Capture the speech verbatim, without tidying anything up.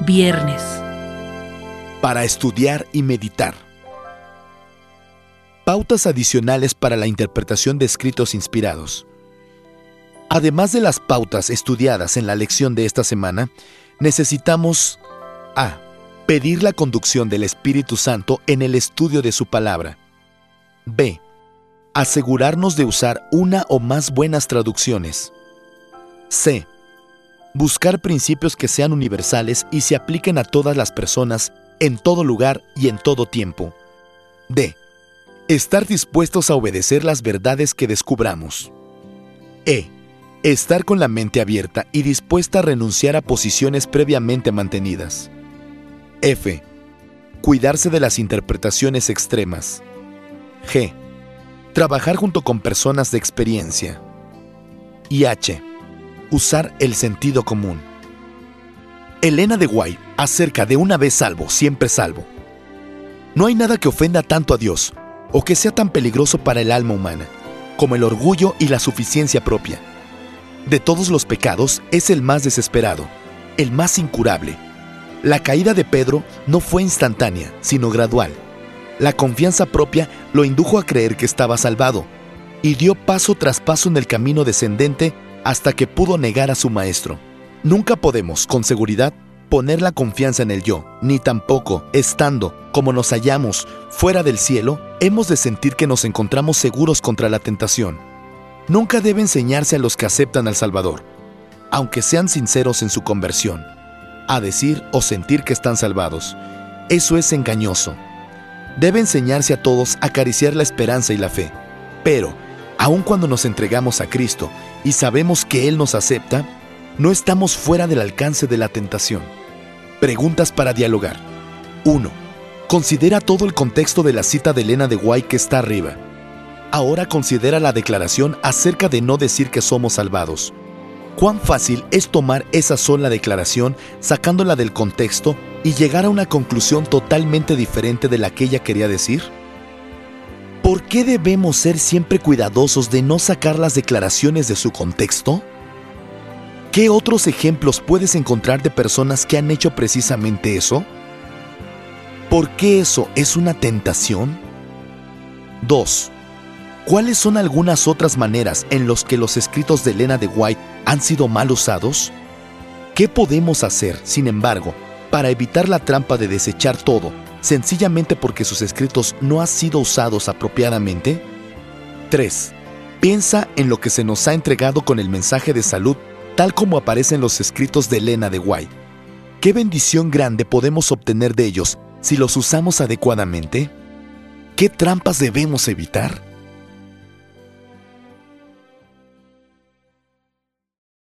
Viernes. Para estudiar y meditar. Pautas adicionales para la interpretación de escritos inspirados. Además de las pautas estudiadas en la lección de esta semana, necesitamos A. Pedir la conducción del Espíritu Santo en el estudio de su palabra. B. Asegurarnos de usar una o más buenas traducciones. C. Buscar principios que sean universales y se apliquen a todas las personas, en todo lugar y en todo tiempo. D. Estar dispuestos a obedecer las verdades que descubramos. E. Estar con la mente abierta y dispuesta a renunciar a posiciones previamente mantenidas. F. Cuidarse de las interpretaciones extremas. G. Trabajar junto con personas de experiencia. Y H. Usar el sentido común. Elena de White, acerca de una vez salvo, siempre salvo. No hay nada que ofenda tanto a Dios, o que sea tan peligroso para el alma humana, como el orgullo y la suficiencia propia. De todos los pecados es el más desesperado, el más incurable. La caída de Pedro no fue instantánea, sino gradual. La confianza propia lo indujo a creer que estaba salvado, y dio paso tras paso en el camino descendente hasta que pudo negar a su maestro. Nunca podemos, con seguridad, poner la confianza en el yo, ni tampoco, estando, como nos hallamos, fuera del cielo, hemos de sentir que nos encontramos seguros contra la tentación. Nunca debe enseñarse a los que aceptan al Salvador, aunque sean sinceros en su conversión, a decir o sentir que están salvados. Eso es engañoso. Debe enseñarse a todos a acariciar la esperanza y la fe, pero, aun cuando nos entregamos a Cristo y sabemos que Él nos acepta, no estamos fuera del alcance de la tentación. Preguntas para dialogar. uno. Considera todo el contexto de la cita de Elena de White que está arriba. Ahora considera la declaración acerca de no decir que somos salvados. ¿Cuán fácil es tomar esa sola declaración, sacándola del contexto y llegar a una conclusión totalmente diferente de la que ella quería decir? ¿Por qué debemos ser siempre cuidadosos de no sacar las declaraciones de su contexto? ¿Qué otros ejemplos puedes encontrar de personas que han hecho precisamente eso? ¿Por qué eso es una tentación? dos. ¿Cuáles son algunas otras maneras en las que los escritos de Elena de White han sido mal usados? ¿Qué podemos hacer, sin embargo, para evitar la trampa de desechar todo, sencillamente porque sus escritos no han sido usados apropiadamente? tres. Piensa en lo que se nos ha entregado con el mensaje de salud, tal como aparece en los escritos de Elena de White. ¿Qué bendición grande podemos obtener de ellos si los usamos adecuadamente? ¿Qué trampas debemos evitar?